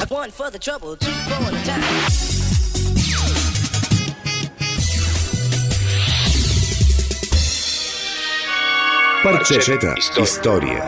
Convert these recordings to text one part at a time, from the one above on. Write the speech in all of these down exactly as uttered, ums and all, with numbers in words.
One for the trouble, two for the time. Парчета история.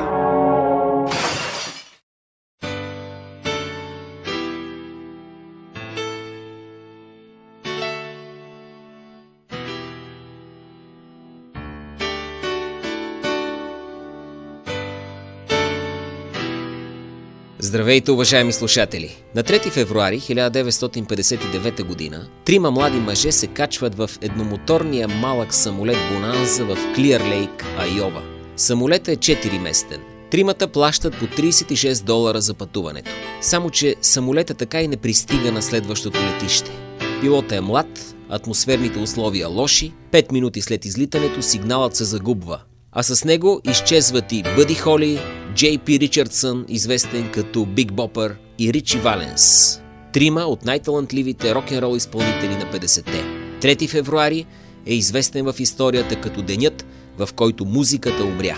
Здравейте, уважаеми слушатели! На трети февруари хиляда деветстотин петдесет и девета година трима млади мъже се качват в едномоторния малък самолет Бонанза в Клиър Лейк, Айова. Самолетът е четириместен. Тримата плащат по тридесет и шест долара за пътуването. Само че самолетът така и не пристига на следващото летище. Пилотът е млад, атмосферните условия лоши, пет минути след излитането сигналът се загубва. А с него изчезват и Бъди Холи, Джей Пи Ричардсън, известен като Биг Бопър, и Ричи Валенс. Трима от най-талантливите рок-н-рол изпълнители на петдесетте. трети февруари е известен в историята като денят, в който музиката умря.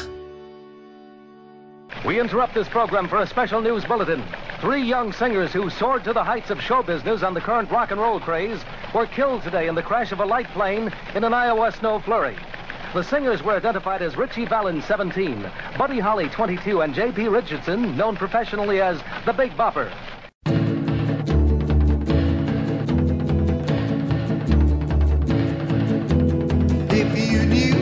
We interrupt this program for a special news bulletin. Three young singers who soared to the heights of show business on the current rock and roll craze were killed today in the crash of a light plane in an Iowa snow flurry. The singers were identified as Richie Valens, seventeen, Buddy Holly, twenty-two, and J P Richardson, known professionally as the Big Bopper. If you knew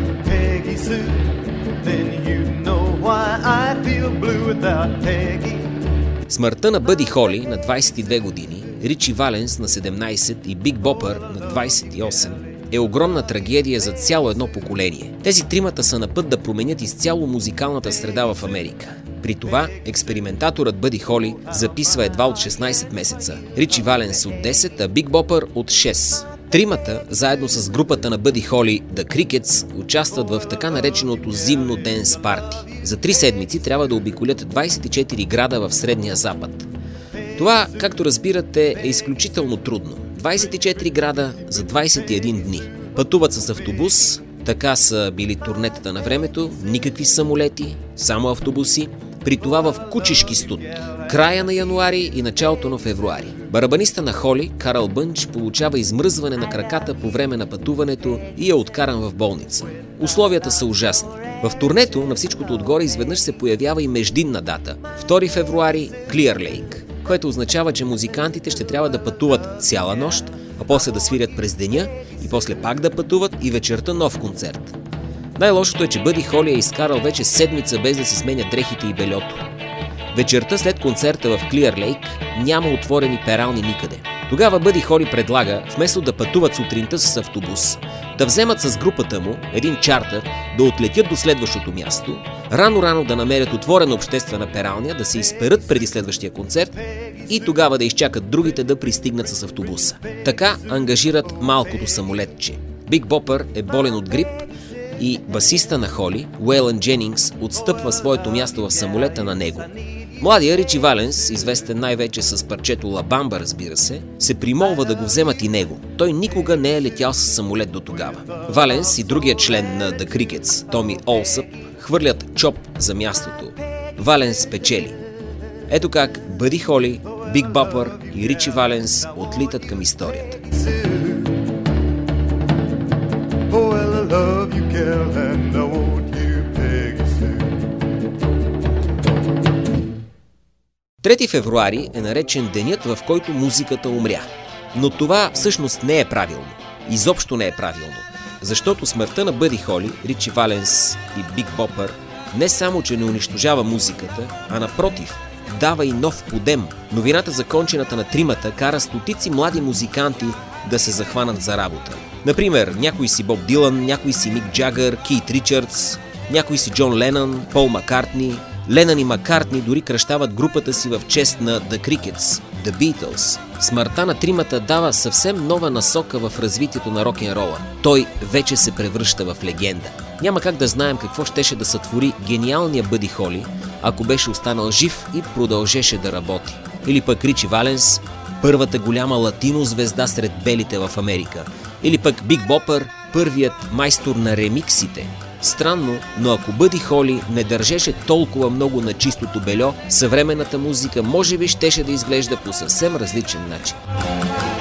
Peggy Sue, then you know why I feel blue without Peggy. Смъртта на Бъди Холи на двадесет и две години, Ричи Валенс на седемнадесет и Биг Бопър на двадесет и осем е огромна трагедия за цяло едно поколение. Тези тримата са на път да променят изцяло музикалната среда в Америка. При това експериментаторът Бъди Холи записва едва от шестнадесет месеца, Ричи Валенс от десет, а Биг Бопър от шест. Тримата, заедно с групата на Бъди Холи, The Crickets, участват в така нареченото зимно денс парти. За три седмици трябва да обиколят двадесет и четири града в Средния Запад. Това, както разбирате, е изключително трудно. двадесет и четири града за двадесет и един дни. Пътуват с автобус, така са били турнетата на времето, никакви самолети, само автобуси, при това в кучешки студ. Края на януари и началото на февруари. Барабаниста на Холи, Карл Бънч, получава измръзване на краката по време на пътуването и е откаран в болница. Условията са ужасни. В турнето на всичкото отгоре изведнъж се появява и междинна дата – втори февруари, Клиър Лейк, което означава, че музикантите ще трябва да пътуват цяла нощ, а после да свирят през деня и после пак да пътуват и вечерта нов концерт. Най-лошото е, че Бъди Холи е изкарал вече седмица без да си сменя дрехите и бельото. Вечерта след концерта в Клиър Лейк няма отворени перални никъде. Тогава Бъди Холи предлага, вместо да пътуват сутринта с автобус, да вземат с групата му един чартър, да отлетят до следващото място, рано-рано да намерят отворена обществена пералня, да се изперат преди следващия концерт и тогава да изчакат другите да пристигнат с автобуса. Така ангажират малкото самолетче. Биг Бопър е болен от грип и басиста на Холи, Уейлън Дженингс, отстъпва своето място в самолета на него. Младия Ричи Валенс, известен най-вече с парчето Ла Бамба, разбира се, се примолва да го вземат и него. Той никога не е летял с самолет до тогава. Валенс и другия член на The Crickets, Томи Олсъп, хвърлят чоп за мястото. Валенс печели. Ето как Бъди Холи, Биг Бопър и Ричи Валенс отлитат към историята. трети февруари е наречен денят, в който музиката умря. Но това всъщност не е правилно. Изобщо не е правилно. Защото смъртта на Бъди Холи, Ричи Валенс и Биг Бопър не само, че не унищожава музиката, а напротив, дава и нов подем. Новината за кончината на тримата кара стотици млади музиканти да се захванат за работа. Например, някой си Боб Дилан, някой си Мик Джагър, Кейт Ричардс, някой си Джон Ленън, Пол Маккартни. Ленън и Маккартни дори кръщават групата си в чест на The Crickets, The Beatles. Смъртта на тримата дава съвсем нова насока в развитието на рок-н-рола. Той вече се превръща в легенда. Няма как да знаем какво щеше да сътвори гениалния Бъди Холи, ако беше останал жив и продължеше да работи. Или пък Ричи Валенс, първата голяма латино звезда сред белите в Америка. Или пък Биг Бопър, първият майстор на ремиксите. Странно, но ако Бъди Холи не държеше толкова много на чистото бельо, съвременната музика може би щеше да изглежда по съвсем различен начин.